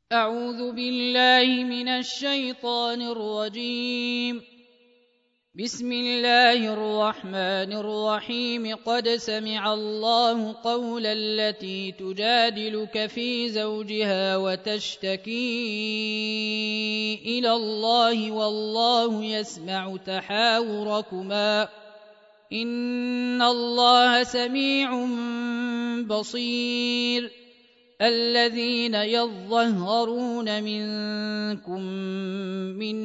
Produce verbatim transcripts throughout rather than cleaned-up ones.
أعوذ بالله من الشيطان الرجيم. بسم الله الرحمن الرحيم. قد سمع الله قول التي تجادلك في زوجها وتشتكي إلى الله والله يسمع تحاوركما إن الله سميع بصير. الذين يظهرون منكم من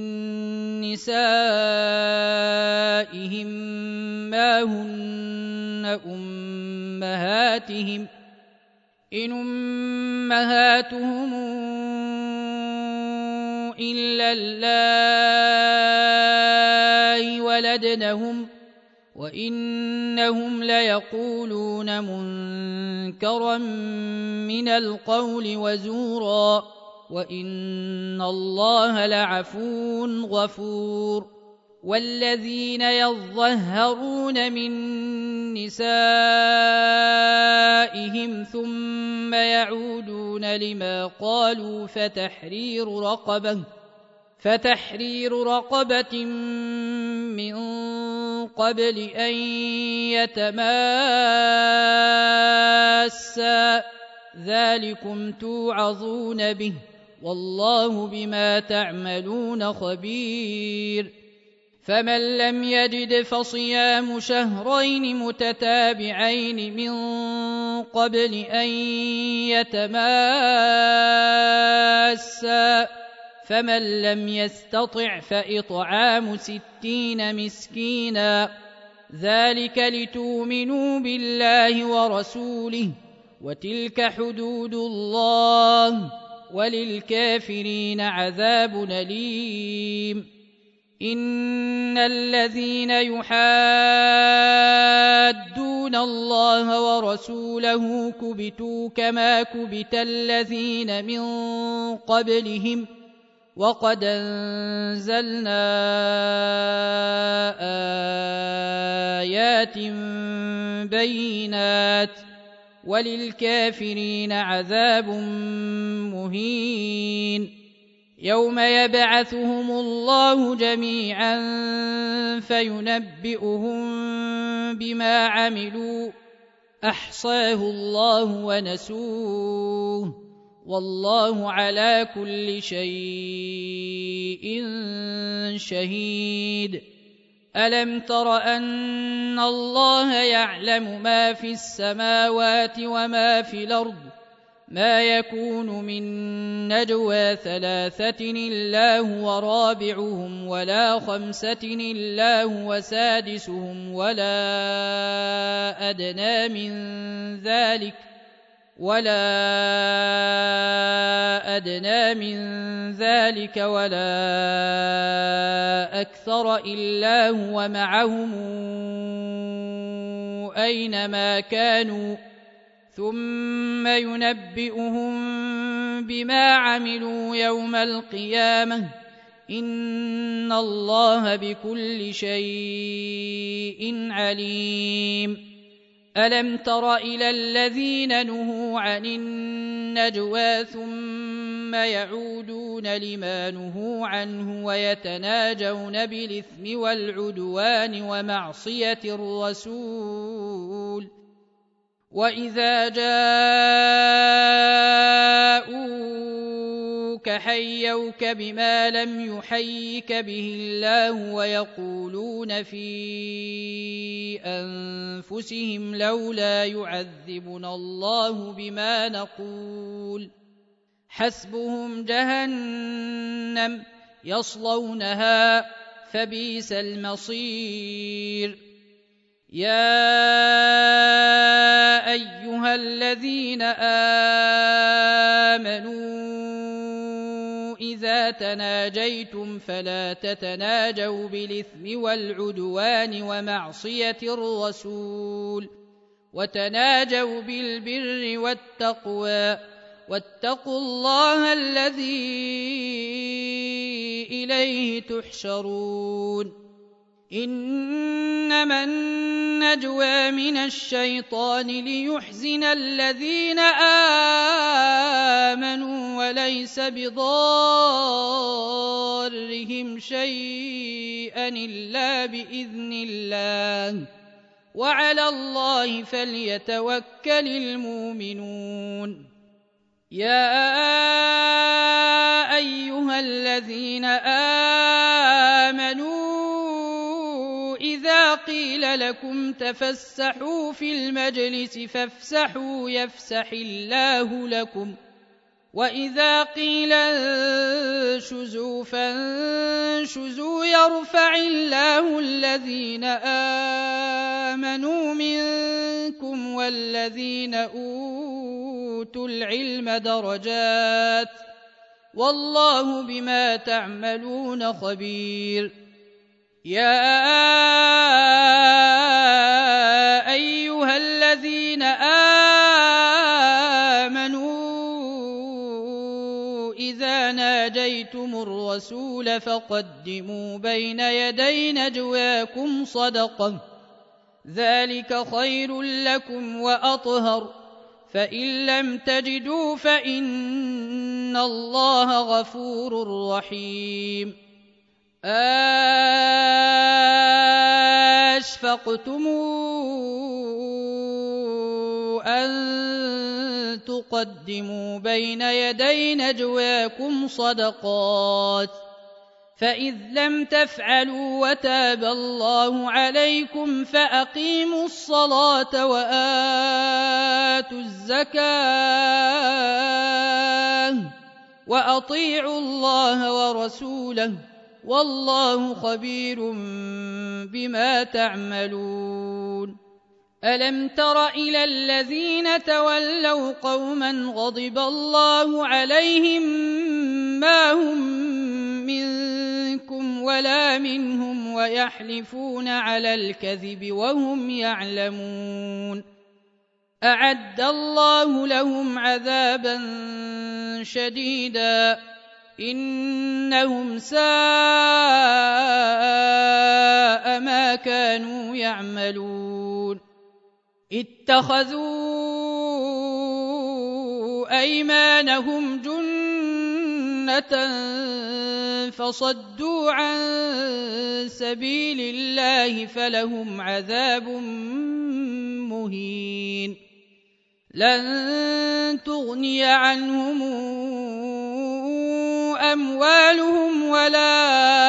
نسائهم ما هن أمهاتهم إن أمهاتهم إلا اللائي ولدنهم وإنهم ليقولون منكرا من القول وزورا وإن الله لعفو غفور. والذين يظهرون من نسائهم ثم يعودون لما قالوا فتحرير رقبة فتحرير رقبة من قبل أن يتماسا ذلكم توعظون به والله بما تعملون خبير. فمن لم يجد فصيام شهرين متتابعين من قبل أن يتماسا فمن لم يستطع فإطعام ستين مسكينا ذلك لتؤمنوا بالله ورسوله وتلك حدود الله وللكافرين عذاب أليم. إن الذين يحادون الله ورسوله كبتوا كما كبت الذين من قبلهم وقد أنزلنا آيات بينات وللكافرين عذاب مهين. يوم يبعثهم الله جميعا فينبئهم بما عملوا أحصاه الله ونسوه والله على كل شيء شهيد. ألم تر أن الله يعلم ما في السماوات وما في الأرض ما يكون من نجوى ثلاثة إلا هو رابعهم ولا خمسة إلا هو سادسهم ولا أدنى من ذلك ولا أدنى من ذلك ولا أكثر إلا هو معهم أينما كانوا ثم ينبئهم بما عملوا يوم القيامة إن الله بكل شيء عليم. ألم تر إلى الذين نهوا عن النجوى ثم يعودون لما نهوا عنه ويتناجون بالإثم والعدوان ومعصية الرسول وإذا جاءوك حيوك بما لم يحيك به الله ويقولون في أنفسهم لولا يعذبنا الله بما نقول حسبهم جهنم يصلونها فبئس المصير. يا أيها الذين آمنوا إذا تناجيتم فلا تتناجوا بالإثم والعدوان ومعصية الرسول وتناجوا بالبر والتقوى واتقوا الله الذي إليه تحشرون. إنما النجوى من الشيطان ليحزن الذين آمنوا فليس بضارهم شيئا إلا بإذن الله وعلى الله فليتوكل المؤمنون. يا أيها الذين آمنوا إذا قيل لكم تفسحوا في المجلس فافسحوا يفسح الله لكم وإذا قيل انشزوا فانشزوا يرفع الله الذين آمنوا منكم والذين أوتوا العلم درجات والله بما تعملون خبير. يا أيها الذين آمنوا إذا ناجيتم الرسول فقدموا بين يدي نجواكم صدقة ذلك خير لكم وأطهر فإن لم تجدوا فإن الله غفور رحيم. أشفقتم أن تقدموا بين يدي نجواكم صدقات فإذ لم تفعلوا وتاب الله عليكم فأقيموا الصلاة وآتوا الزكاة وأطيعوا الله ورسوله والله خبير بما تعملون. ألم تر إلى الذين تولوا قوما غضب الله عليهم ما هم منكم ولا منهم ويحلفون على الكذب وهم يعلمون أعد الله لهم عذابا شديدا إنهم ساء ما كانوا يعملون. اتخذوا أيمانهم جنة فصدوا عن سبيل الله فلهم عذاب مهين. لن تغني عنهم أموالهم ولا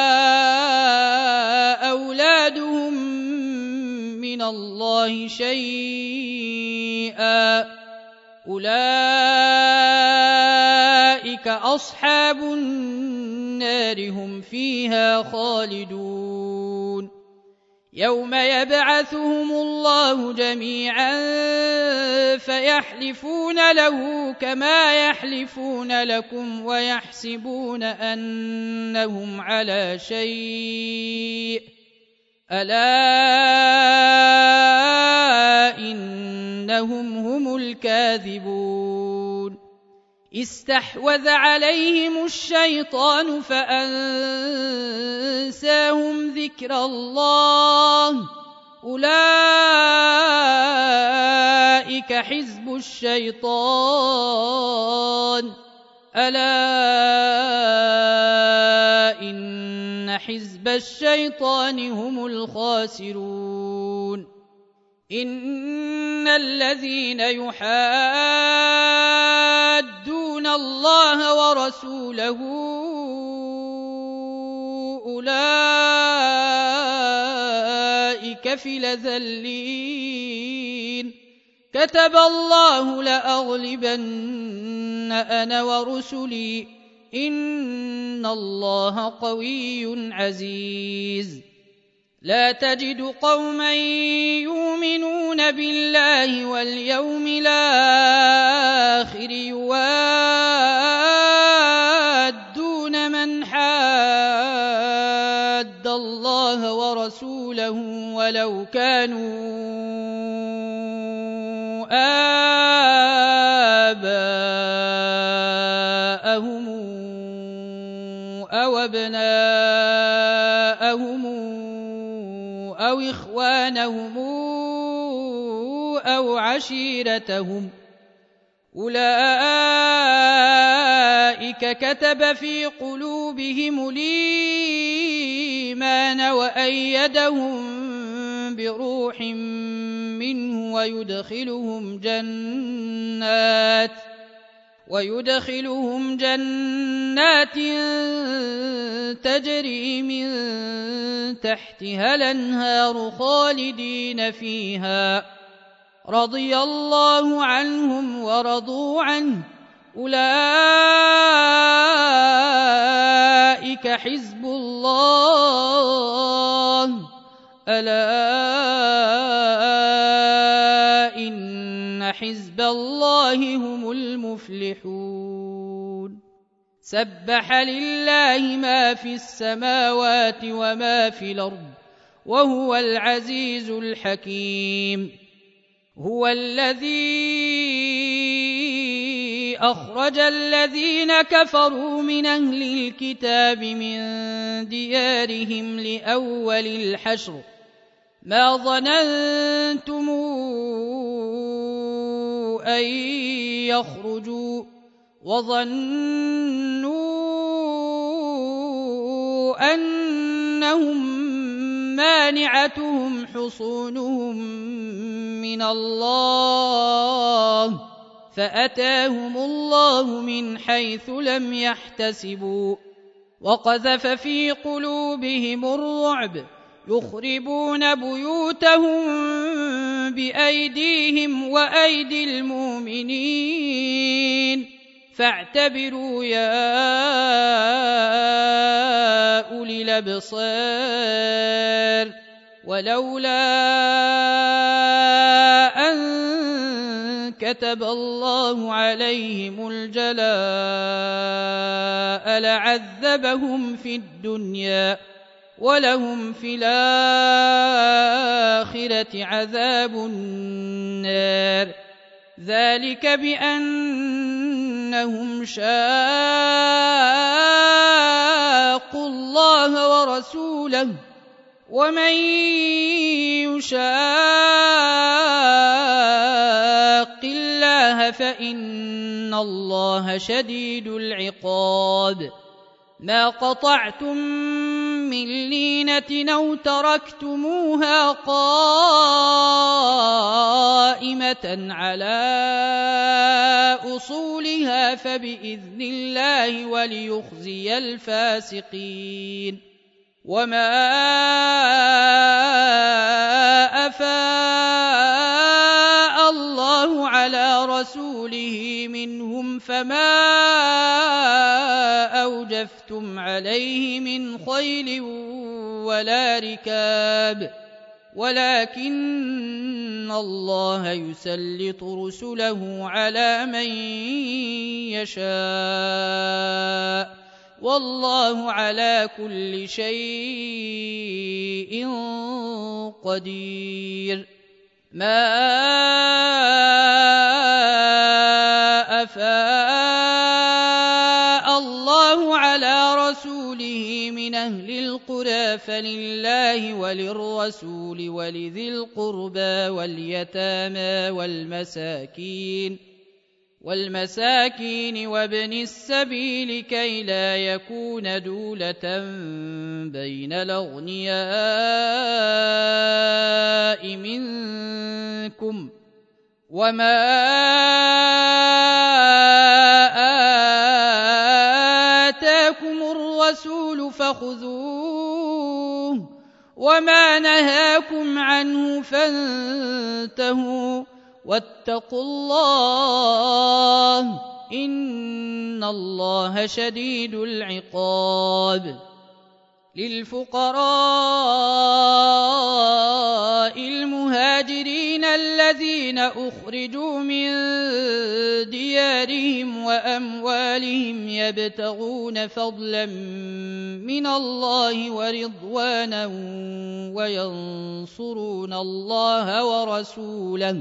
أولادهم من الله شيئا أولئك أصحاب النار هم فيها خالدون. يوم يبعثهم الله جميعا فيحلفون له كما يحلفون لكم ويحسبون أنهم على شيء ألا إنهم هم الكاذبون. استحوذ عليهم الشيطان فأنساهم ذكر الله أولئك حزب الشيطان ألا إن حزب الشيطان هم الخاسرون. إن الذين يحادون الله ورسوله أولئك في الأذلين كتب الله لأغلبن أنا ورسلي إن الله قوي عزيز. لا تجد قوما يؤمنون بالله واليوم الآخر يوادون من حاد الله ورسوله ولو كانوا آباءهم أو أبناءهم أو إخوانهم أو عشيرتهم أولئك كتب في قلوبهم الإيمان وأيدهم بروح منه ويدخلهم جنات ويدخلهم جنات تجري من تحتها الأنهار خالدين فيها رضي الله عنهم ورضوا عنه أولئك حزب الله ألا إن حزب الله هم المفلحون سبح لله ما في السماوات وما في الأرض وهو العزيز الحكيم هو الذي أخرج الذين كفروا من أهل الكتاب من ديارهم لأول الحشر ما ظننتم أن يخرجوا وظنوا أنهم مانعتهم حصونهم من الله فأتاهم الله من حيث لم يحتسبوا وقذف في قلوبهم الرعب يخربون بيوتهم بأيديهم وأيدي المؤمنين فاعتبروا يا أولي الأبصار ولولا أن كتب الله عليهم الجلاء لعذبهم في الدنيا ولهم في الآخرة عذاب النار ذلك بأنهم شاقوا الله ورسوله ومن يشاق الله فإن الله شديد العقاب ما قطعتم من لينة أو تركتموها قائمة على أصولها فبإذن الله وليخزي الفاسقين وما أفاء الله على رسوله منهم فما أوجفتم عليه من خيل ولا ركاب ولكن الله يسلط رسله على من يشاء والله على كل شيء قدير ما أفاء الله على رسوله من أهل القرى فلله وللرسول ولذي القربى واليتامى والمساكين والمساكين وابن السبيل كي لا يكون دولة بين الأغنياء منكم وما آتاكم الرسول فخذوه وما نهاكم عنه فانتهوا واتقوا الله إن الله شديد العقاب للفقراء المهاجرين الذين أخرجوا من ديارهم وأموالهم يبتغون فضلا من الله ورضوانا وينصرون الله ورسوله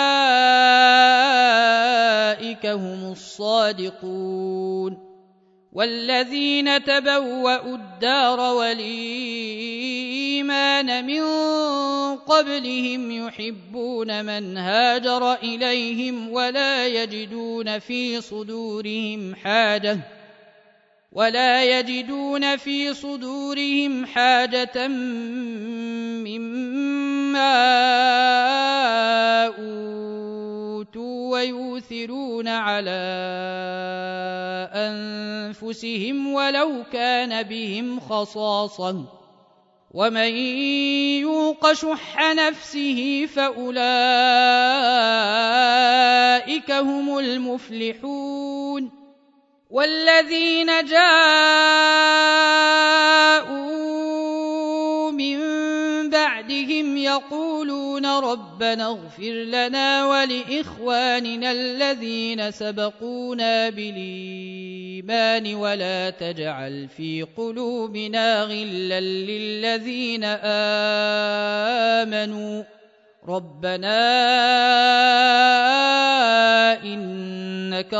أولئك هم الصادقون والذين تبوأوا الدار والإيمان من قبلهم يحبون من هاجر إليهم ولا يجدون في صدورهم حاجة ولا يجدون في صدورهم حاجة مما أوتوا ويؤثرون على أنفسهم ولو كان بهم خصاصة ومن يوق شح نفسه فأولئك هم المفلحون والذين جاءوا من بعدهم يقولون ربنا اغفر لنا ولإخواننا الذين سبقونا بالإيمان ولا تجعل في قلوبنا غلا للذين آمنوا ربنا إنك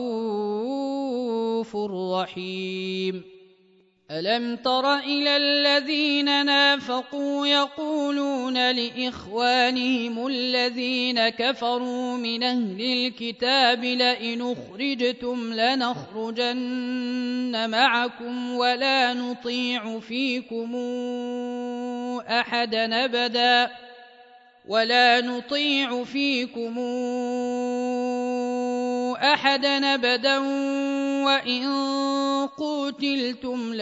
رؤوف رحيم ألم تر إلى الذين نافقوا يقولون لإخوانهم الذين كفروا من أهل الكتاب لئن أخرجتم لنخرجن معكم ولا نطيع فيكم أحدا أبدا ولا نطيع فيكم أحدا أبدا وإن قتلتم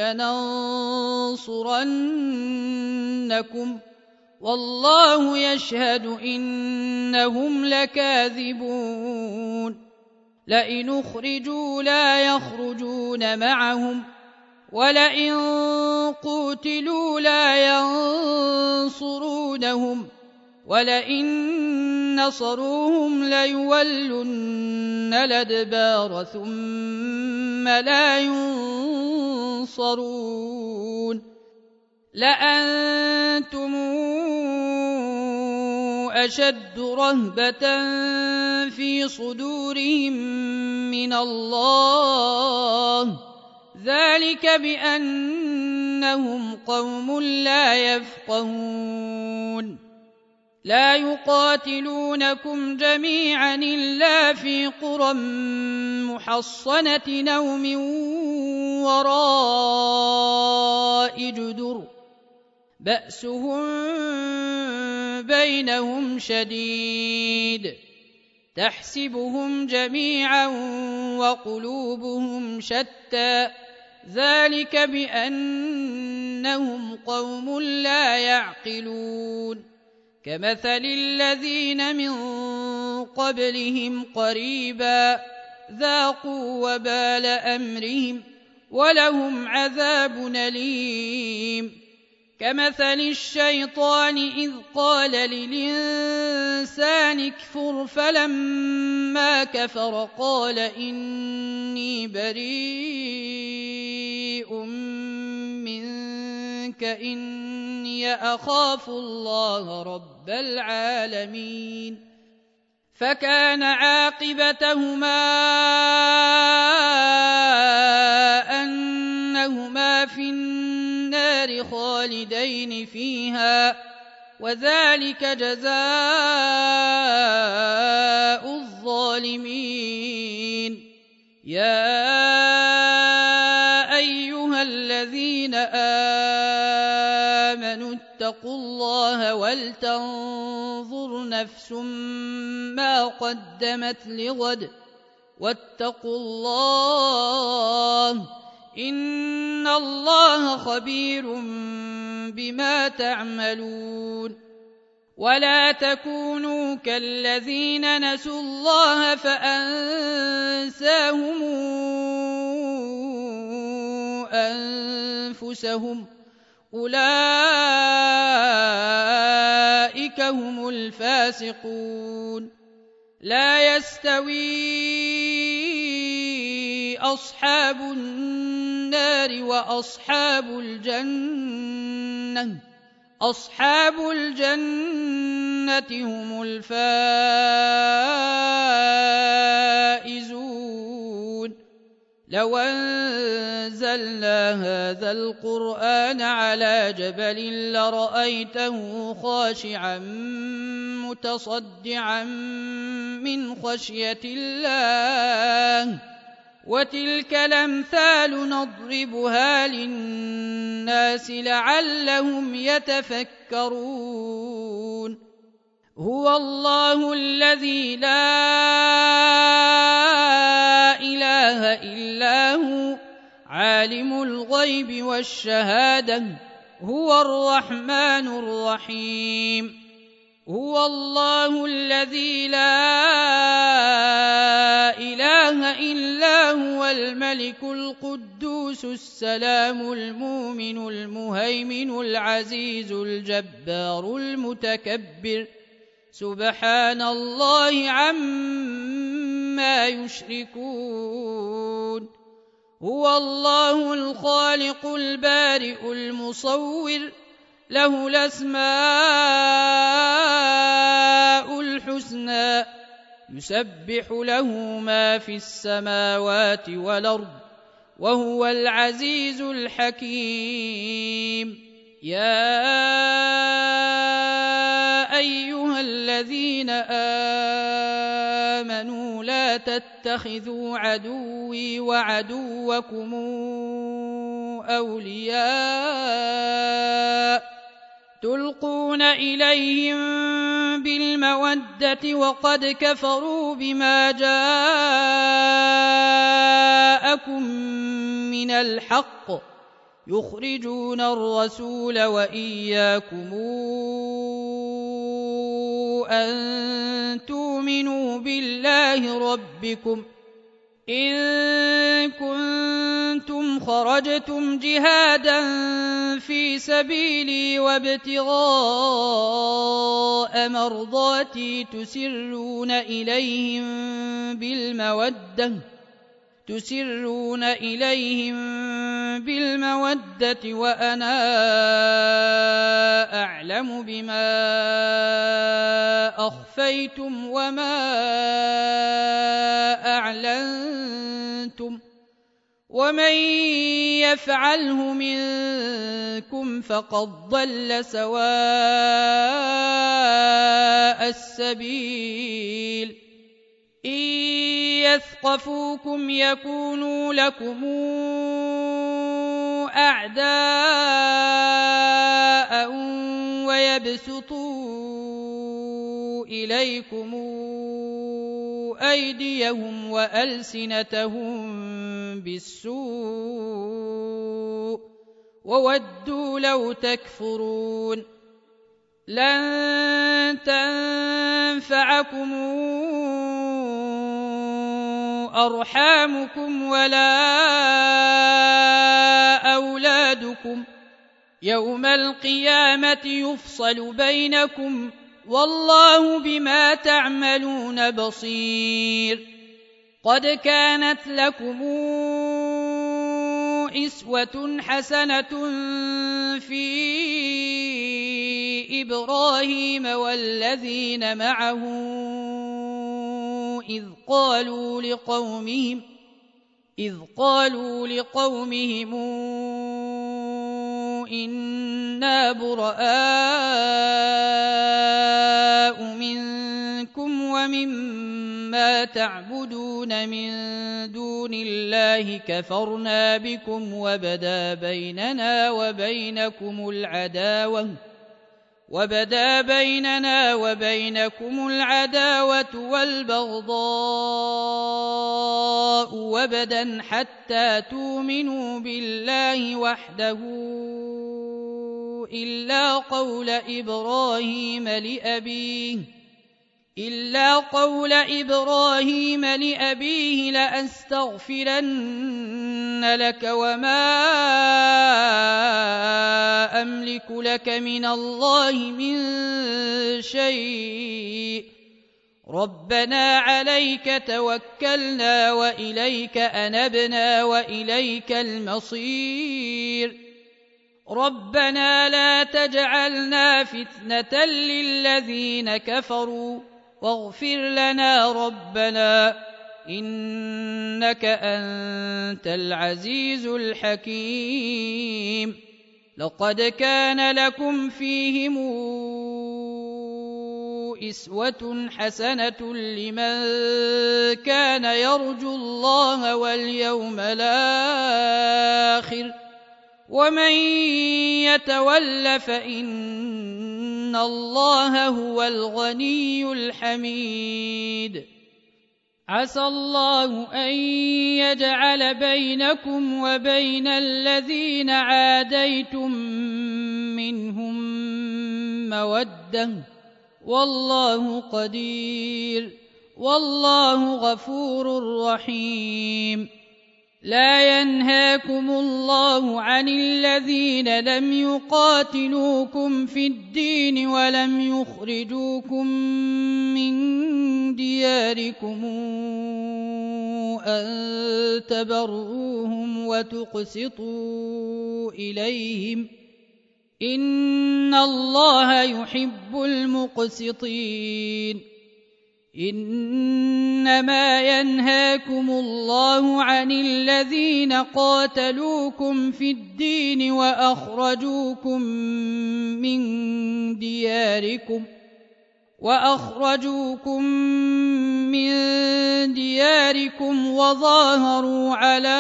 لننصرنكم والله يشهد إنهم لكاذبون لئن أخرجوا لا يخرجون معهم ولئن قتلوا لا ينصرونهم ولئن نصروهم ليولن الأدبار ثم لا ينصرون لأنتم أشد رهبة في صدورهم من الله ذلك بأنهم قوم لا يفقهون لا يقاتلونكم جميعا إلا في قرى محصنة أو من وراء جدر بأسهم بينهم شديد تحسبهم جميعا وقلوبهم شتى ذلك بأنهم قوم لا يعقلون كمثل الذين من قبلهم قريبا ذاقوا وبال أمرهم ولهم عذاب أليم كمثل الشيطان إذ قال للإنسان اكفر فلما كفر قال إني بريء منك إني أخاف الله رب العالمين فكان عاقبتهما أنهما في النار خالدين فيها وذلك جزاء الظالمين يا أيها الذين آمنوا اتقوا الله ولتنظر نفس ما قدمت لغد واتقوا الله إن الله خبير بما تعملون ولا تكونوا كالذين نسوا الله فأنساهم أنفسهم أولئك هم الفاسقون لا يستوي أصحاب النار وأصحاب الجنة أصحاب الجنة هم الفائزون لو أنزلنا هذا القرآن على جبل لرأيته خاشعا متصدعا من خشية الله وتلك الأمثال نضربها للناس لعلهم يتفكرون هو الله الذي لا إله إلا هو عالم الغيب والشهادة هو الرحمن الرحيم هو الله الذي لا إله إلا هو الملك القدوس السلام المؤمن المهيمن العزيز الجبار المتكبر سبحان الله عما يشركون هو الله الخالق البارئ المصور له الأسماء الحسنى يسبح له ما في السماوات والأرض وهو العزيز الحكيم يا أيها الذين آمنوا لا تتخذوا عدوي وعدوكم أولياء تلقون إليهم بالمودة وقد كفروا بما جاءكم من الحق يخرجون الرسول وإياكم أن تؤمنوا بالله ربكم إن كنتم خرجتم جهادا في سبيلي وابتغاء مرضاتي تسرون إليهم بالمودة تسرون إليهم بالمودة وأنا أعلم بما أخفيتم وما أعلنتم ومن يفعله منكم فقد ضل سواء السبيل إن يثقفوكم يكونوا لكم أعداء ويبسطوا إليكم أيديهم وألسنتهم بالسوء وودوا لو تكفرون لن تنفعكم أرحامكم ولا أولادكم يوم القيامة يفصل بينكم والله بما تعملون بصير قد كانت لكم أسوة حسنة في إبراهيم والذين معه إذ قالوا لقومهم إذ قالوا لقومهم إنا براء منكم ومما تعبدون من دون الله كفرنا بكم وبدا بيننا وبينكم العداوة وبدا بيننا وبينكم العداوة والبغضاء وبدا حتى تؤمنوا بالله وحده إلا قول إبراهيم لأبيه إلا قول إبراهيم لأبيه لأستغفرن لك وما أملك لك من الله من شيء ربنا عليك توكلنا وإليك أنبنا وإليك المصير ربنا لا تجعلنا فتنة للذين كفروا واغفر لنا ربنا إنك أنت العزيز الحكيم. لقد كان لكم فيهم أسوة حسنة لمن كان يرجو الله واليوم الآخر ومن يتول فإن الله هو الغني الحميد. عسى الله أن يجعل بينكم وبين الذين عاديتم منهم مودة والله قدير والله غفور رحيم. لا ينهاكم الله عن الذين لم يقاتلوكم في الدين ولم يخرجوكم من دياركم أن تبروهم وتقسطوا إليهم إن الله يحب المقسطين. إنما ينهاكم الله عن الذين قاتلوكم في الدين وأخرجوكم من دياركم وأخرجوكم من دياركم وظاهروا على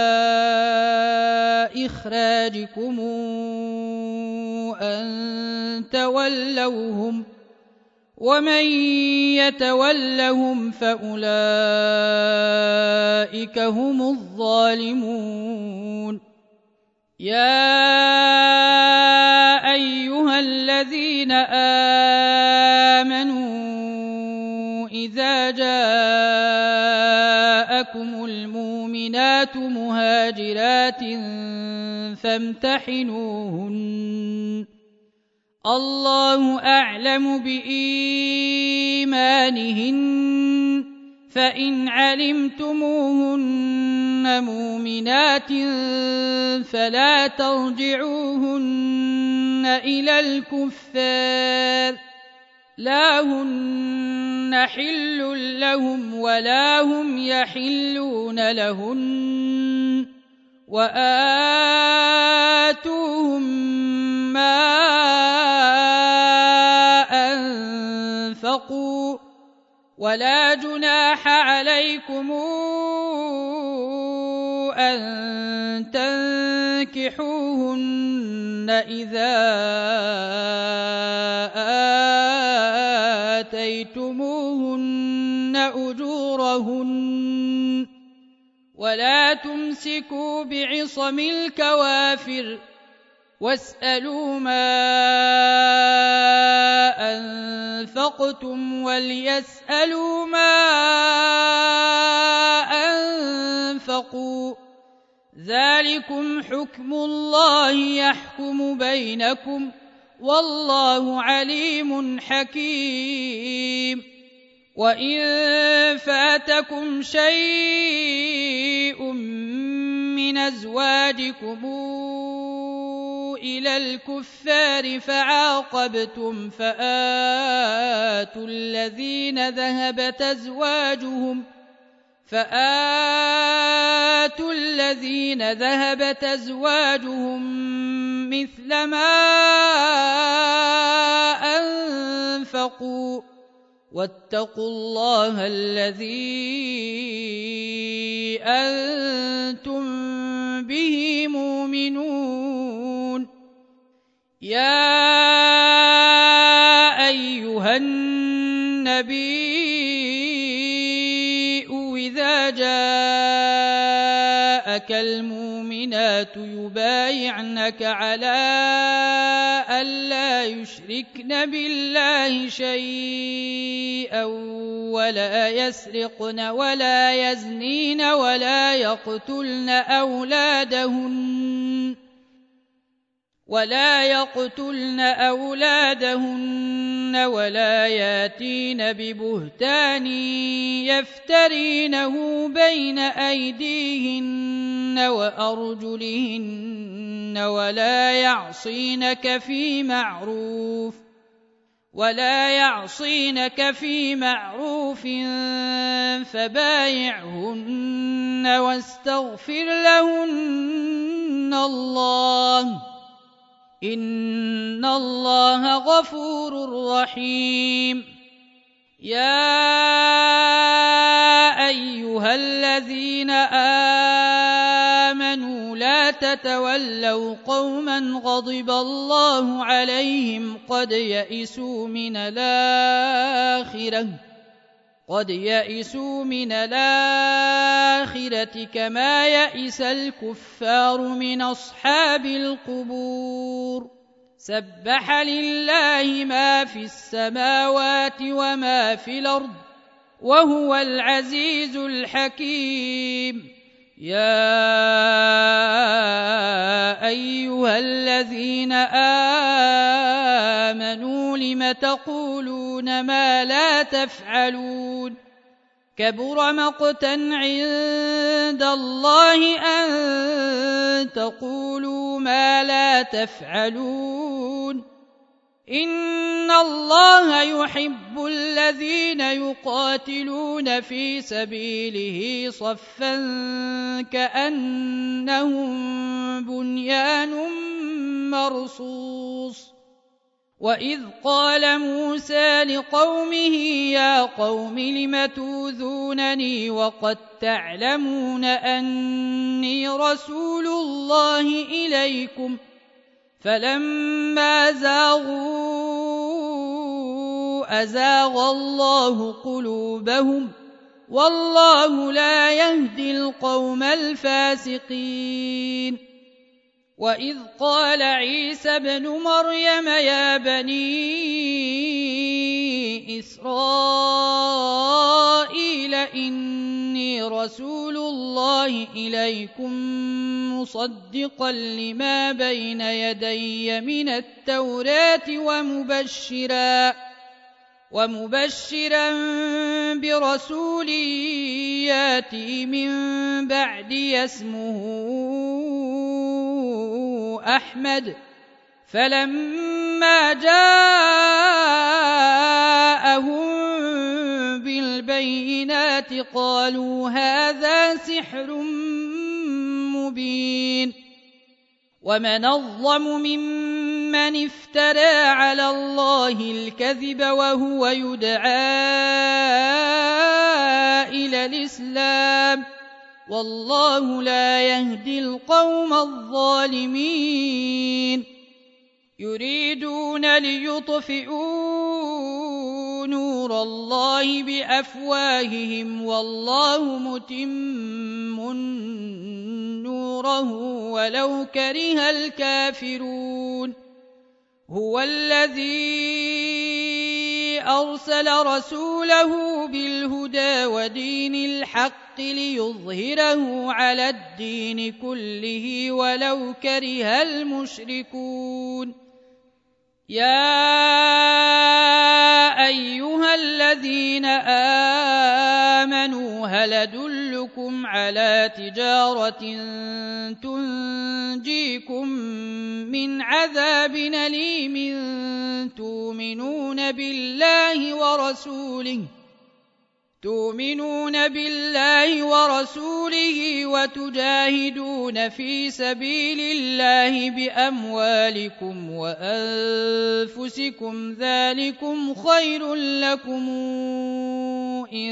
إخراجكم أن تولوهم ومن يتولهم فأولئك هم الظالمون. يا أيها الذين آمنوا إذا جاءكم المؤمنات مهاجرات فامتحنوهن الله أعلم بإيمانهن فإن علمتموهن مؤمنات فلا ترجعوهن إلى الكفار لا هن حل لهم ولا هم يحلون لهن وآتوهم ما أنفقوا ولا جناح عليكم أن تنكحوهن إذا آتيتموهن أجورهن ولا تمسكوا بعصم الكوافر واسألوا ما أنفقتم وليسألوا ما أنفقوا ذلكم حكم الله يحكم بينكم والله عليم حكيم. وإن فاتكم شيء من أزواجكم إلى الكفار فعاقبتم فآتوا الذين ذهبت أزواجهم فآتوا الذين ذهبت أزواجهم مثل ما أنفقوا واتقوا الله الذي أنتم به مؤمنون. يا أيها النبي إذا جاءك المؤمنات يبايعنك على ألا يشركن بالله شيئا ولا يسرقن ولا يزنين ولا يقتلن أولادهن ولا يقتلن أولادهن ولا ياتين ببهتان يفترينه بين أيديهن وأرجلهن ولا يعصينك في معروف ولا يعصينك في معروف فبايعهن واستغفر لهن الله إن الله غفور رحيم. يا أيها الذين آمنوا لا تتولوا قوما غضب الله عليهم قد يئسوا من الآخرة قد يئسوا من الآخرة كما يئس الكفار من أصحاب القبور. سبح لله ما في السماوات وما في الأرض وهو العزيز الحكيم. يا أيها الذين آمنوا لم تقولون ما لا تفعلون كبر مقتا عند الله أن تقولوا ما لا تفعلون. إن الله يحب الذين يقاتلون في سبيله صفا كأنهم بنيان مرصوص. وإذ قال موسى لقومه يا قوم لم توذونني وقد تعلمون أني رسول الله إليكم فلما زاغوا أزاغ الله قلوبهم والله لا يهدي القوم الفاسقين. وإذ قال عيسى ابن مريم يا بني إسرائيل إني رسول الله إليكم مصدقا لما بين يدي من التوراة ومبشرا ومبشرا برسول ياتي من بعدي اسمه أحمد. فلما جاءهم بالبينات قالوا هذا سحر مبين. ومن أظلم ممن افترى على الله الكذب وهو يدعى إلى الإسلام والله لا يهدي القوم الظالمين. يريدون ليطفئوا نور الله بأفواههم والله متم نوره ولو كره الكافرون. هو الذي أرسل رسوله بالهدى ودين الحق ليظهره على الدين كله ولو كره المشركون. يا أيها الذين آمنوا هل أدلكم على تجارة تنجيكم من عذاب أليم تؤمنون بالله ورسوله تؤمنون بالله ورسوله وتجاهدون في سبيل الله بأموالكم وأنفسكم ذلكم خير لكم إن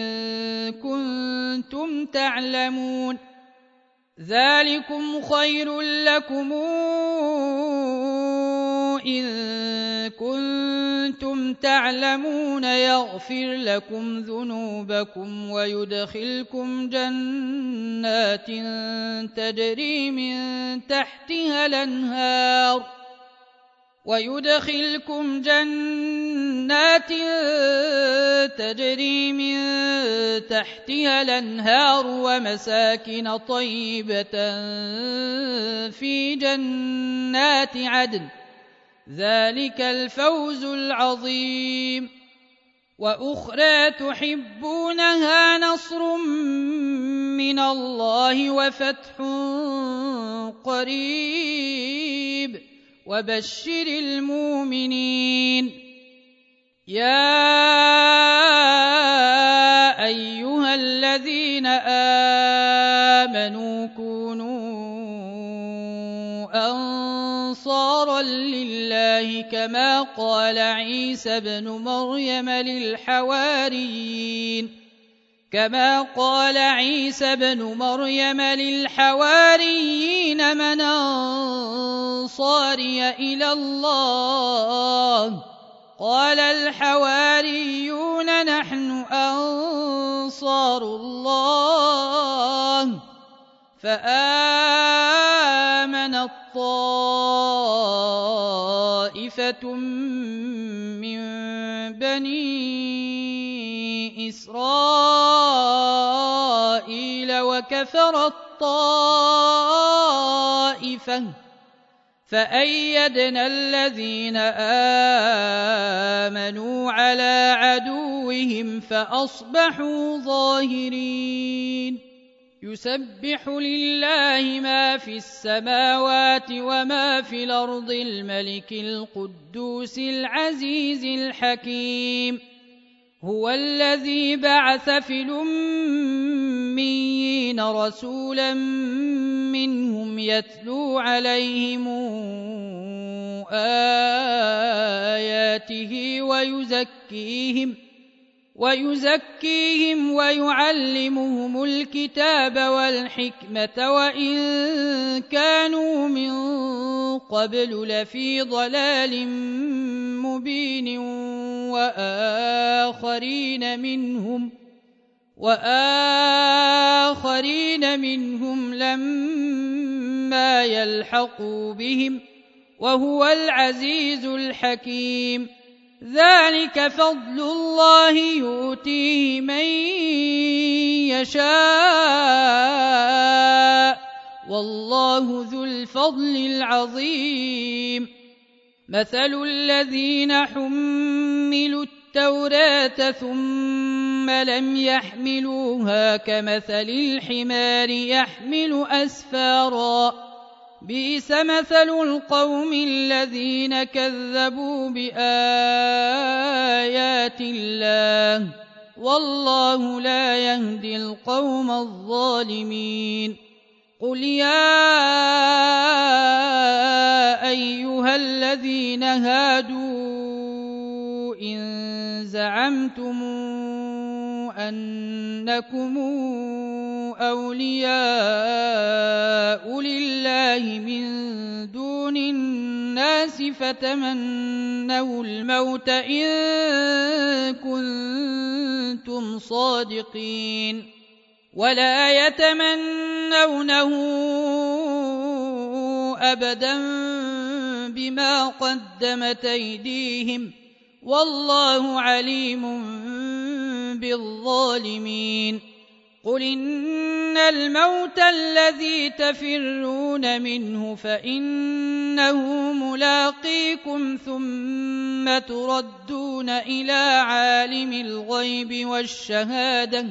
كنتم تعلمون ذلكم خير لكم إن كنتم تعلمون يغفر لكم ذنوبكم ويدخلكم جنات تجري من تحتها الأنهار ويدخلكم جنات تجري من تحتها الأنهار ومساكن طيبة في جنات عدن ذلك الفوز العظيم. وأخرى تحبونها نصر من الله وفتح قريب وبشر المؤمنين. يا أيها الذين آمنوا كونوا أنصارا لله كما قال عيسى ابن مريم للحواريين كما قال عيسى ابن مريم للحواريين من أنصاري إلى الله قال الحواريون نحن أنصار الله فآمنت طائفة من بني إسرائيل وكفرت طائفة فأيدنا الذين آمنوا على عدوهم فأصبحوا ظاهرين يسبح لله ما في السماوات وما في الأرض الملك القدوس العزيز الحكيم هو الذي بعث في الأميين رسولا منهم يتلو عليهم آياته ويزكيهم ويزكيهم ويعلمهم الكتاب والحكمة وإن كانوا من قبل لفي ضلال مبين وآخرين منهم وآخرين منهم لما يلحقوا بهم وهو العزيز الحكيم ذلك فضل الله يؤتيه من يشاء والله ذو الفضل العظيم مثل الذين حملوا التوراة ثم لم يحملوها كمثل الحمار يحمل أسفارا بئس مثل القوم الذين كذبوا بآيات الله والله لا يهدي القوم الظالمين قل يا أيها الذين هادوا إن زعمتم أنكم أولياء لله من دون الناس فتمنوا الموت إن كنتم صادقين ولا يتمنونه أبدا بما قدمت أيديهم والله عليم بالظالمين قل إن الموت الذي تفرون منه فإنه ملاقيكم ثم تردون إلى عالم الغيب والشهادة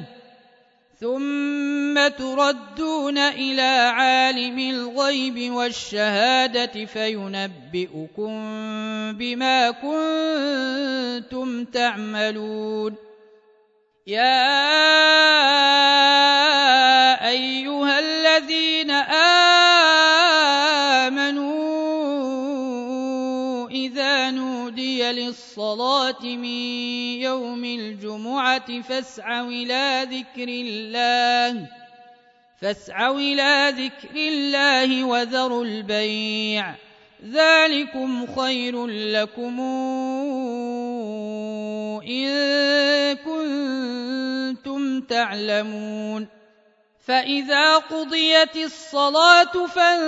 ثم تردون إلى عالم الغيب والشهادة فينبئكم بما كنتم تعملون يا أيها الذين آمنوا إذا نودي للصلاة من يوم الجمعة فاسعوا إلى ذكر الله فاسعوا إلى ذكر الله وذروا البيع ذلكم خير لكم إن كنتم تعلمون فإذا قضيت الصلاة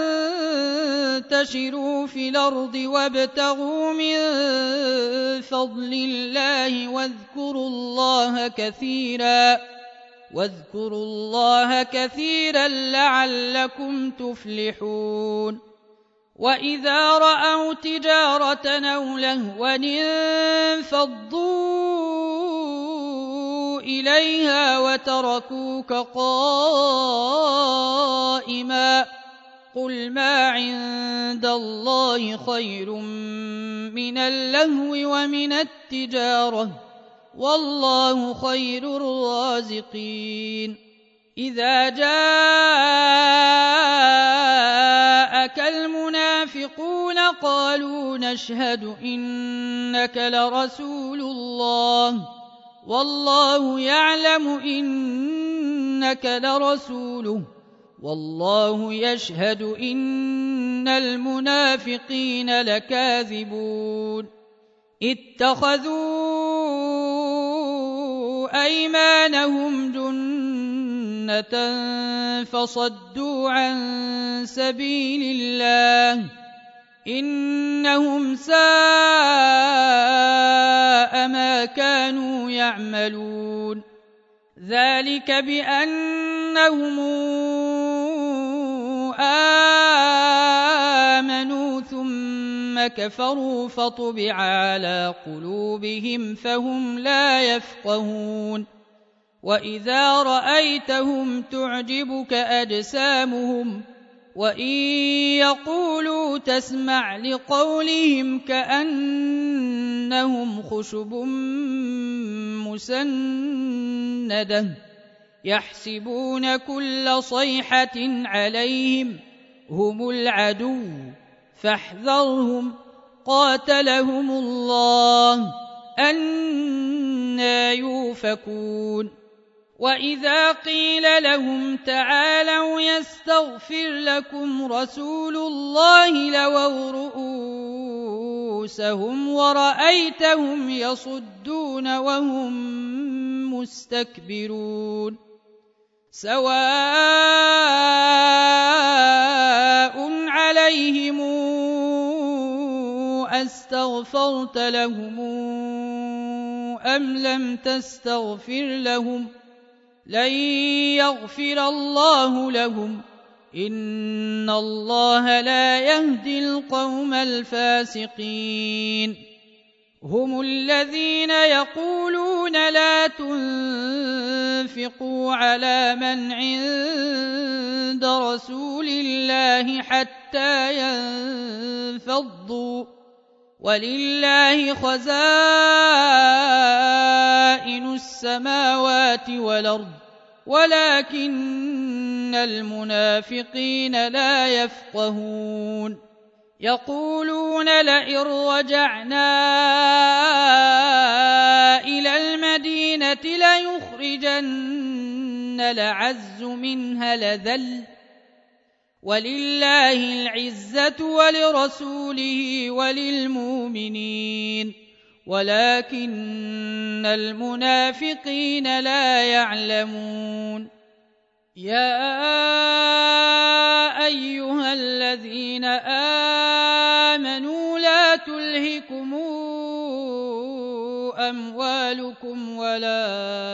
فانتشروا في الأرض وابتغوا من فضل الله واذكروا الله كثيرا واذكروا الله كثيرا لعلكم تفلحون وإذا رأوا تجارة أو لهوا انفضوا إليها وتركوك قائما قل ما عند الله خير من اللهو ومن التجارة والله خير الرازقين إذا جاءك المنافقون قالوا نشهد إنك لرسول الله والله يعلم إنك لرسوله والله يشهد إن المنافقين لكاذبون اتخذوا أيمانهم جنة فصدوا عن سبيل الله إنهم ساء ما كانوا يعملون ذلك بأنهم آمنوا ثم كفروا فطبع على قلوبهم فهم لا يفقهون وإذا رأيتهم تعجبك أجسامهم وإن يقولوا تسمع لقولهم كأنهم خشب مسندة يحسبون كل صيحة عليهم هم العدو فاحذرهم قاتلهم الله أنى يؤفكون وإذا قيل لهم تعالوا يستغفر لكم رسول الله لووا رؤوسهم ورأيتهم يصدون وهم مستكبرون سواء عليهم أستغفرت لهم أم لم تستغفر لهم لن يغفر الله لهم إن الله لا يهدي القوم الفاسقين هم الذين يقولون لا تنفقوا على من عند رسول الله حتى ينفضوا ولله خزائن السماوات والأرض ولكن المنافقين لا يفقهون يقولون لئن رجعنا إلى المدينة ليخرجن الأعز منها الأذل ولله العزة ولرسوله وللمؤمنين ولكن المنافقين لا يعلمون يا أيها الذين آمنوا لا تلهكم أموالكم ولا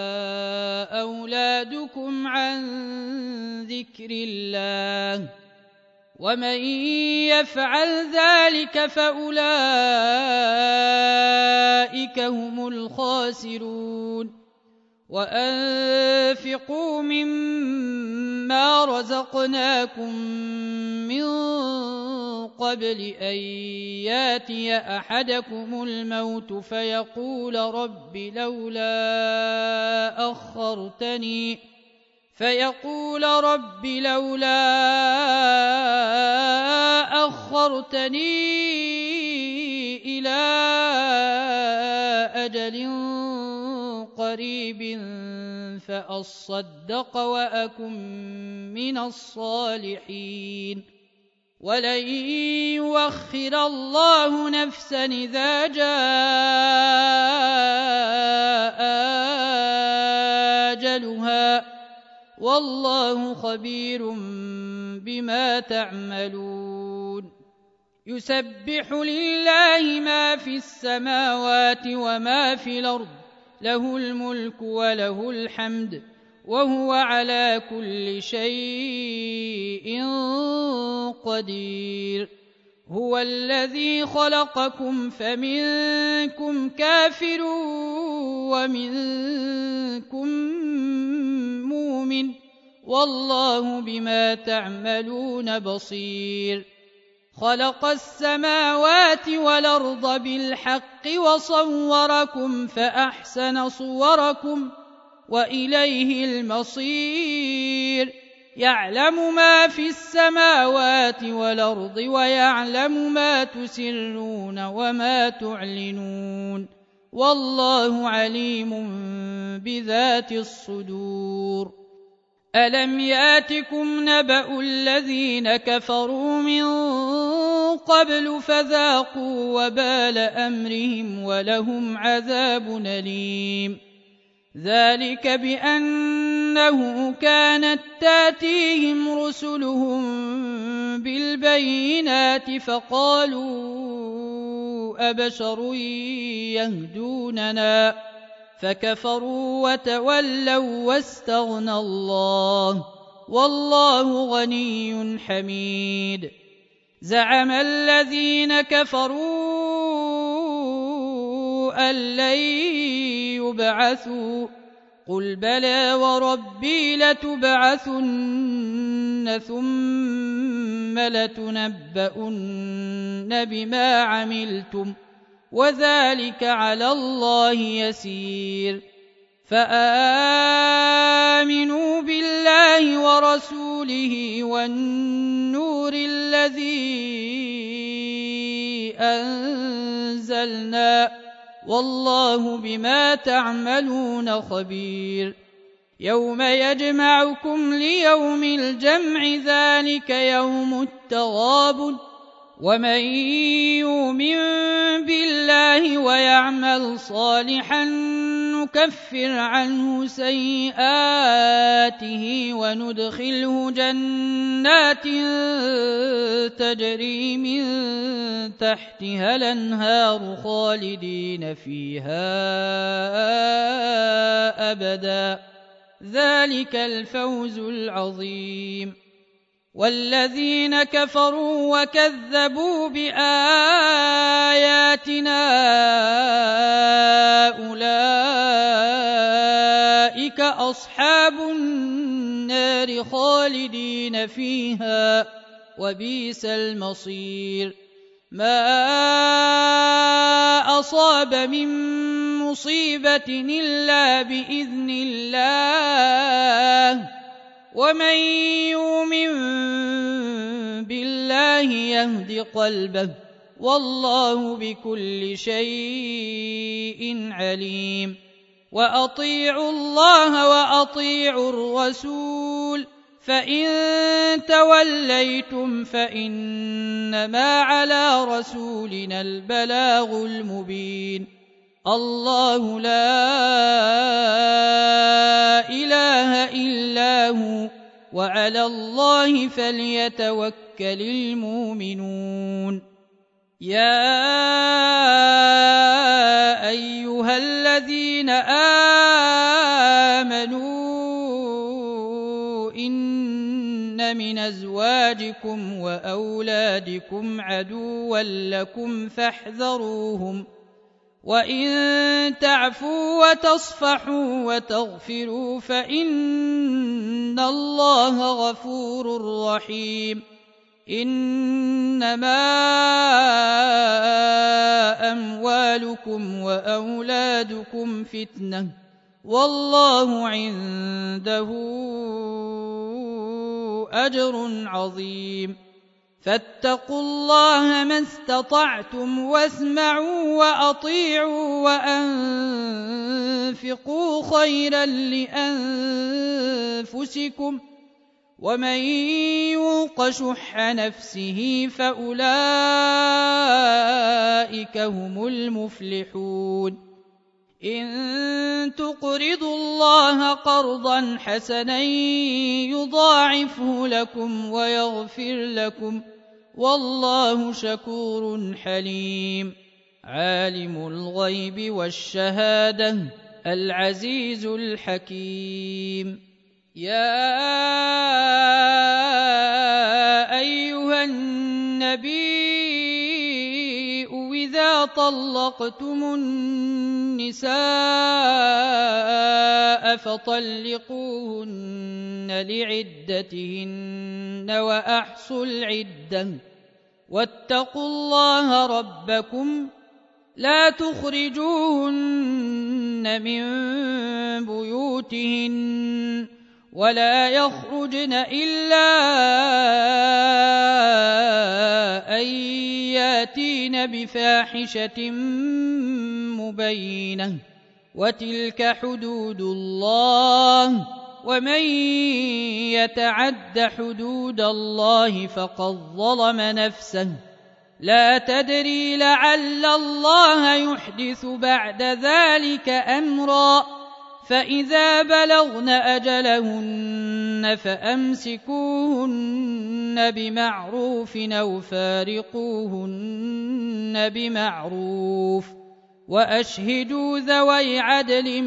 أولادكم عن ذكر الله ومن يفعل ذلك فأولئك هم الخاسرون وأنفقوا مما رزقناكم من قبل أن ياتي أحدكم الموت فيقول رب لولا أخرتني فيقول رب لولا أخرتني إلى أجل قريب فأصدق وأكن من الصالحين ولن يؤخر الله نفسا إذا جاء أجلها والله خبير بما تعملون يسبح لله ما في السماوات وما في الأرض له الملك وله الحمد وهو على كل شيء قدير هو الذي خلقكم فمنكم كافر ومنكم مؤمن والله بما تعملون بصير خلق السماوات والأرض بالحق وصوركم فأحسن صوركم وإليه المصير يعلم ما في السماوات والأرض ويعلم ما تسرون وما تعلنون والله عليم بذات الصدور ألم ياتكم نبأ الذين كفروا من قبل فذاقوا وبال أمرهم ولهم عذاب أليم ذلك بأنه كانت تاتيهم رسلهم بالبينات فقالوا أبشر يهدوننا فكفروا وتولوا واستغنى الله والله غني حميد زعم الذين كفروا أن لن يبعثوا قل بلى وربي لتبعثن ثم لتنبؤن بما عملتم وذلك على الله يسير فآمنوا بالله ورسوله والنور الذي أنزلنا والله بما تعملون خبير يوم يجمعكم ليوم الجمع ذلك يوم التغابن ومن يؤمن بالله ويعمل صالحا نكفر عنه سيئاته وندخله جنات تجري من تحتها الأنهار خالدين فيها أبدا ذلك الفوز العظيم والذين كفروا وكذبوا بآياتنا أولئك أصحاب النار خالدين فيها وبئس المصير ما أصاب من مصيبة إلا بإذن الله ومن يؤمن بالله يهد قلبه والله بكل شيء عليم وأطيعوا الله وأطيعوا الرسول فإن توليتم فإنما على رسولنا البلاغ المبين الله لا إله إلا هو وعلى الله فليتوكل المؤمنون يا أيها الذين آمنوا إن من أزواجكم وأولادكم عدوا لكم فاحذروهم وإن تعفوا وتصفحوا وتغفروا فإن الله غفور رحيم إنما أموالكم وأولادكم فتنة والله عنده أجر عظيم فاتقوا الله ما استطعتم واسمعوا وأطيعوا وأنفقوا خيرا لأنفسكم ومن يوق شح نفسه فأولئك هم المفلحون إن تقرضوا الله قرضا حسنا يضاعفه لكم ويغفر لكم والله شكور حليم عالم الغيب والشهادة العزيز الحكيم يا أيها النبي إذا إذا طلقتم النساء فطلقوهن لعدتهن وأحصوا العدة واتقوا الله ربكم لا تخرجوهن من بيوتهن ولا يخرجن إلا أن ياتين بفاحشة مبينة وتلك حدود الله ومن يتعد حدود الله فقد ظلم نفسه لا تدري لعل الله يحدث بعد ذلك أمرا فإذا بلغن أجلهن فأمسكوهن بمعروف أو فارقوهن بمعروف وأشهدوا ذوي عدل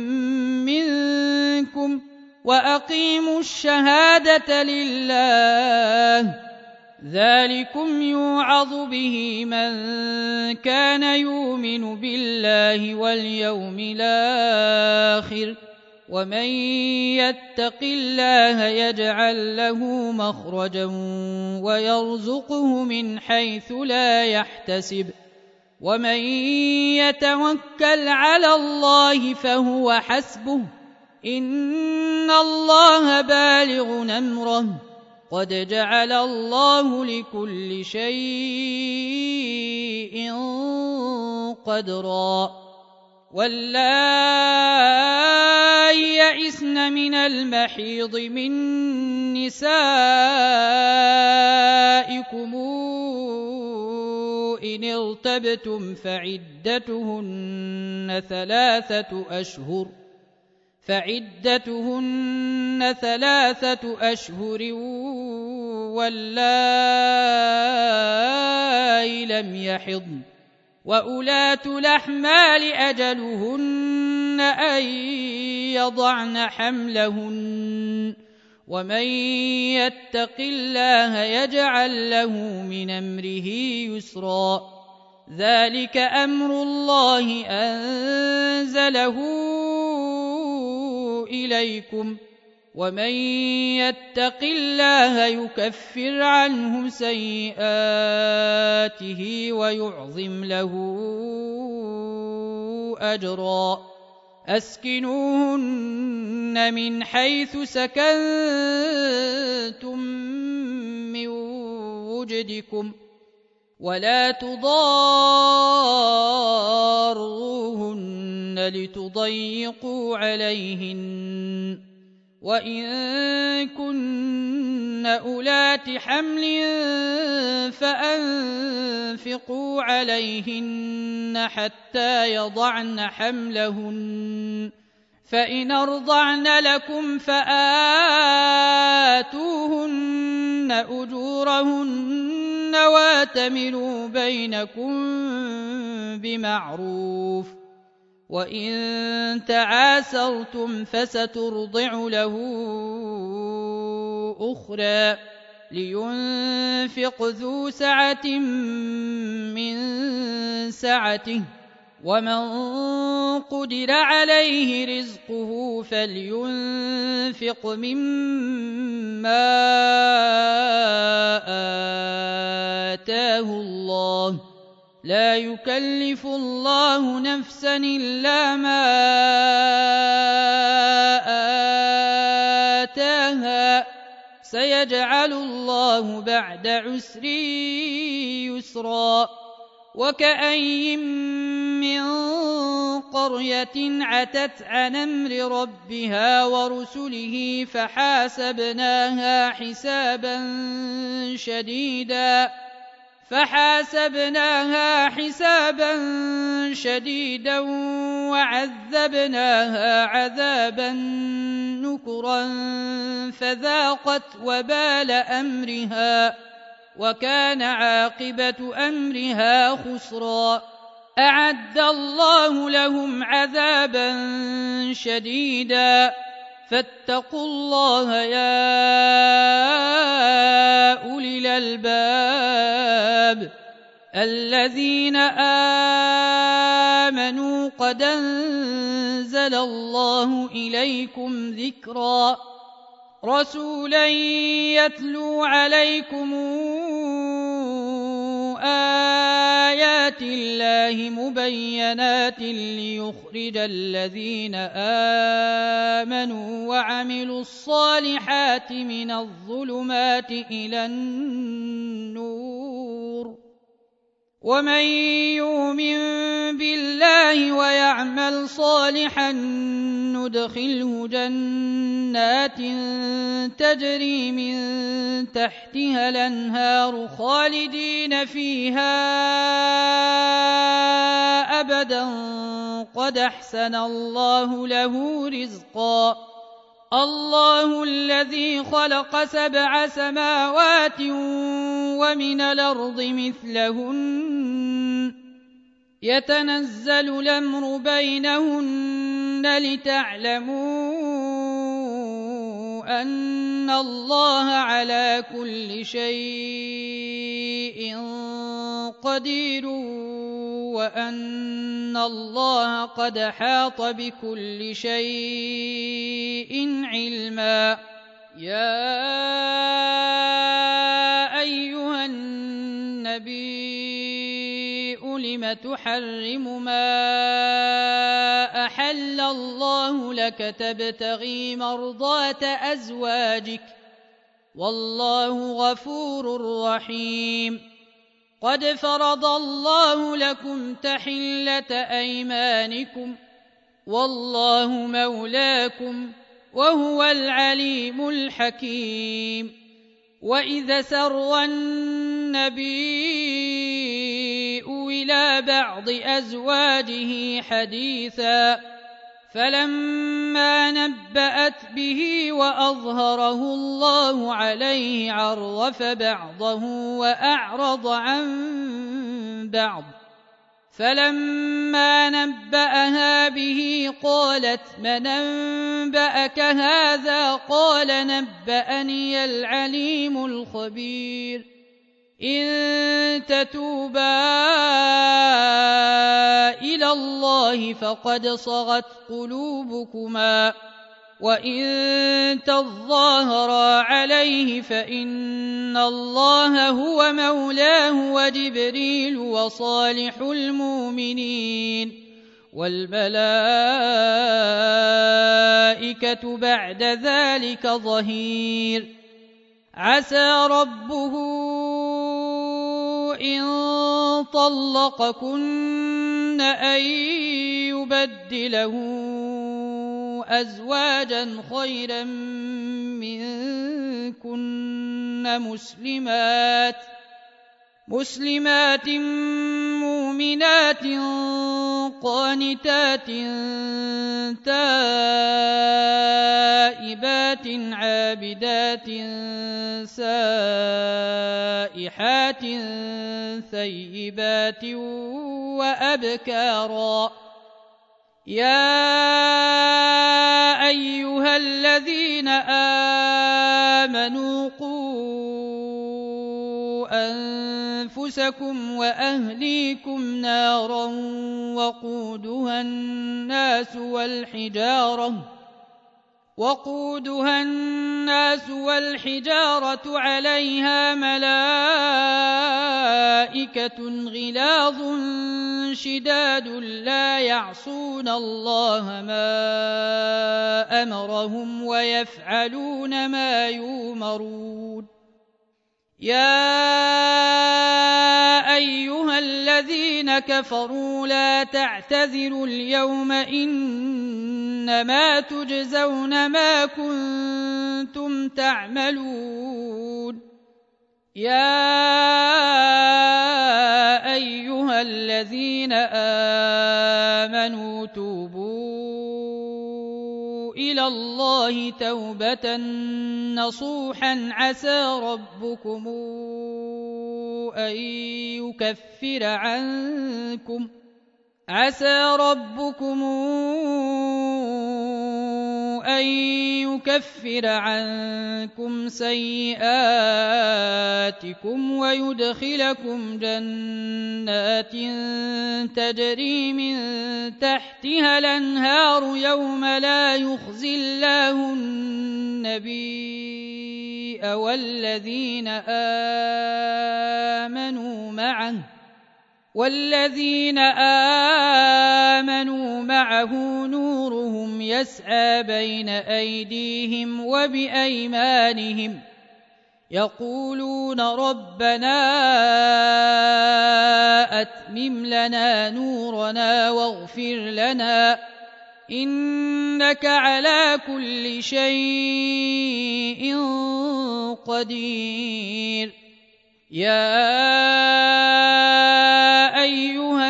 منكم وأقيموا الشهادة لله ذلكم يوعظ به من كان يؤمن بالله واليوم الآخر ومن يتق الله يجعل له مخرجا ويرزقه من حيث لا يحتسب ومن يتوكل على الله فهو حسبه إن الله بالغ أمره قد جعل الله لكل شيء قدرا واللائي يئسن من المحيض من نسائكم إن ارتبتم فعدتهن ثلاثة أشهر فعدتهن ثلاثة أشهر واللائي لم يحضن وأولات الأحمال أجلهن أن يضعن حملهن ومن يتق الله يجعل له من أمره يسرا ذلك أمر الله أنزله إليكم ومن يتق الله يكفر عنه سيئاته ويعظم له أجرا أسكنوهن من حيث سكنتم من وجدكم ولا تضاروهن لتضيقوا عليهن وإن كن أولات حمل فأنفقوا عليهن حتى يضعن حملهن فإن أرضعن لكم فآتوهن أجورهن واتمروا بينكم بمعروف وإن تعاسرتم فسترضع له أخرى لينفق ذو سعة من سعته ومن قدر عليه رزقه فلينفق مما آتاه الله لا يكلف الله نفسا إلا ما آتاها سيجعل الله بعد عسر يسرا وكأين من قرية عتت عن أمر ربها ورسله فحاسبناها حسابا شديدا فحاسبناها حسابا شديدا وعذبناها عذابا نكرا فذاقت وبال أمرها وكان عاقبة أمرها خسرا أعد الله لهم عذابا شديدا فاتقوا الله يا أولي الألباب الذين آمنوا قد أنزل الله إليكم ذكرا رسولا يتلو عليكم آيات الله مبينات ليخرج الذين آمنوا وعملوا الصالحات من الظلمات إلى النور ومن يؤمن بالله ويعمل صالحا ندخله جنات تجري من تحتها الأنهار خالدين فيها أبدا قد أحسن الله له رزقا الله الذي خلق سبع سماوات ومن الأرض مثلهن يتنزل الأمر بينهن لتعلموا أن الله على كل شيء قدير وأن الله قد حاط بكل شيء علما يا أيها النبي لم تحرم ما أحل الله لك تبتغي مرضات أزواجك والله غفور رحيم قد فرض الله لكم تحلة أيمانكم والله مولاكم وهو العليم الحكيم وإذا سر النبي إلى بعض أزواجه حديثا فلما نبأت به وأظهره الله عليه عرف بعضه وأعرض عن بعض فلما نبأها به قالت من أنبأك هذا قال نبأني العليم الخبير إن تتوبا إلى الله فقد صغت قلوبكما وإن تظاهرا عليه فإن الله هو مولاه وجبريل وصالح المؤمنين والملائكة بعد ذلك ظهير عسى ربه إن طلقكن أن يبدله أزواجا خيرا منكن مسلمات مسلمات مؤمنات قانتات تائبات عابدات سائحات ثيبات وأبكارا يا أيها الذين آمنوا قوا أنفسكم وأهليكم نارا وقودها الناس والحجارة وقودها الناس والحجارة عليها ملائكة غلاظ شداد لا يعصون الله ما أمرهم ويفعلون ما يؤمرون يا أيها الذين كفروا لا تعتذروا اليوم إنما تجزون ما كنتم تعملون يا أيها الذين آمنوا توبوا إلى الله توبة نصوحا عسى ربكم أن يكفر عنكم عسى ربكم أن يكفر عنكم سيئاتكم ويدخلكم جنات تجري من تحتها الأنهار يوم لا يخزي الله النبي والذين آمنوا معه والذين آمنوا معه نورهم يسعى بين أيديهم وبأيمانهم يقولون ربنا أتمم لنا نورنا واغفر لنا إنك على كل شيء قدير. يا أيها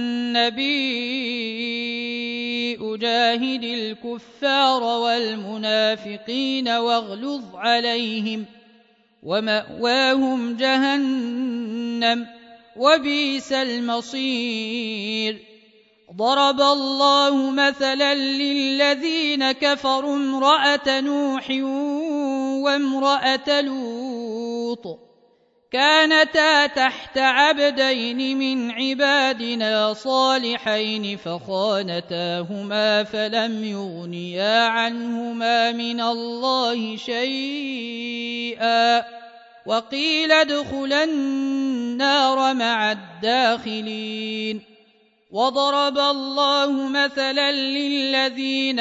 النبي أجاهد الكفار والمنافقين واغلظ عليهم ومأواهم جهنم وبئس المصير. ضرب الله مثلا للذين كفروا امرأة نوح وامرأة لوط كانتا تحت عبدين من عبادنا صالحين فخانتاهما فلم يغنيا عنهما من الله شيئا وقيل ادخلا النار مع الداخلين. وضرب الله مثلا للذين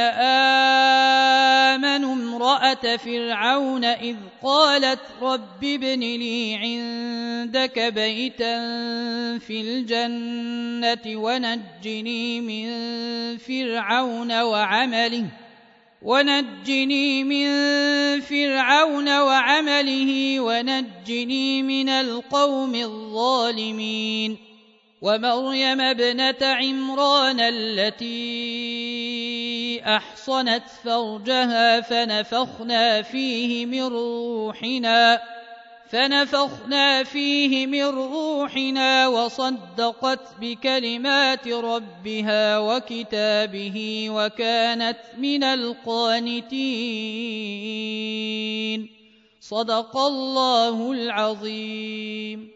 آمنوا امرأة فرعون إذ قالت رب ابن لي عندك بيتا في الجنة ونجني من فرعون وعمله ونجني من فرعون وعمله ونجني من القوم الظالمين. ومريم ابنة عمران التي أحصنت فرجها فنفخنا فيه من روحنا فنفخنا فيه من روحنا وصدقت بكلمات ربها وكتابه وكانت من القانتين. صدق الله العظيم.